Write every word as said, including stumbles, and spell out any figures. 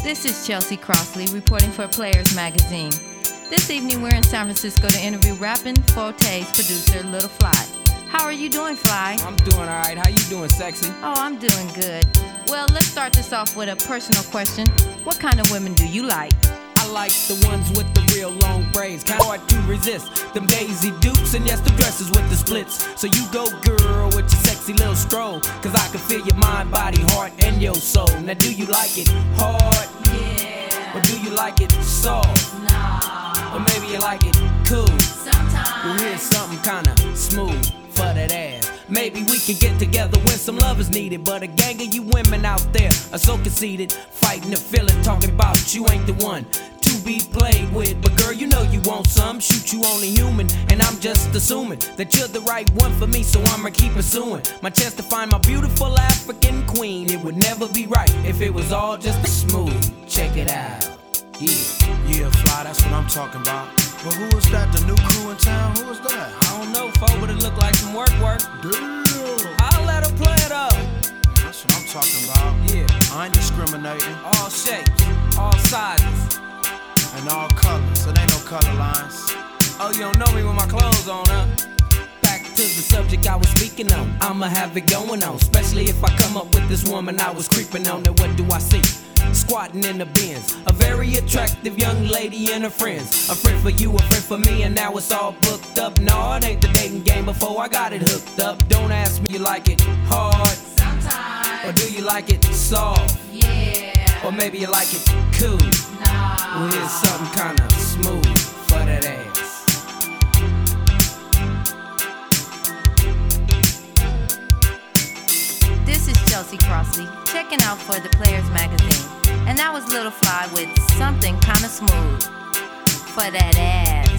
This is Chelsea Crossley reporting for Players Magazine. This evening we're in San Francisco to interview Rappin' Forte's producer, Little Fly. How are you doing, Fly? I'm doing alright. How you doing, sexy? Oh, I'm doing good. Well, let's start this off with a personal question. What kind of women do you like? I like the ones with the real long braids, kinda hard to resist. Them Daisy Dukes and yes, the dresses with the splits. So you go, girl, with your sexy little stroll, cause I can feel your mind, body, heart, and your soul. Now do you like it hard? Yeah. Or do you like it soft? Nah. Or maybe you like it cool? Sometimes. Well, here's something kinda smooth for that ass. Maybe we can get together when some love is needed. But a gang of you women out there are so conceited, fighting the feeling, talking about you ain't the one to be played with. But girl, you know you want some. Shoot, you only human, and I'm just assuming that you're the right one for me, so I'ma keep pursuing my chance to find my beautiful African queen. It would never be right if it was all just smooth. Check it out. Yeah. Yeah, Fly, that's what I'm talking about. But who is that, the new crew in town? Who is that? I don't know, fo, but it look like some work work. Damn. I'll let her play it up. That's what I'm talking about. Yeah. I ain't discriminating. All shapes, all sizes. And all colors, it ain't no color lines. Oh, you don't know me with my clothes on, huh? Back to the subject I was speaking on. I'ma have it going on, especially if I come up with this woman I was creeping on. Now what do I see? Squatting in the bins, a very attractive young lady and her friends. A friend for you, a friend for me, and now it's all booked up. No, it ain't the dating game before I got it hooked up. Don't ask me, you like it hard? Sometimes. Or do you like it soft? Yeah. Or maybe you like it cool? Nah. Well, here's something kinda smooth for that ass. This is Chelsea Crossley, checking out for the Players Magazine. And that was Little Fly with something kinda smooth for that ass.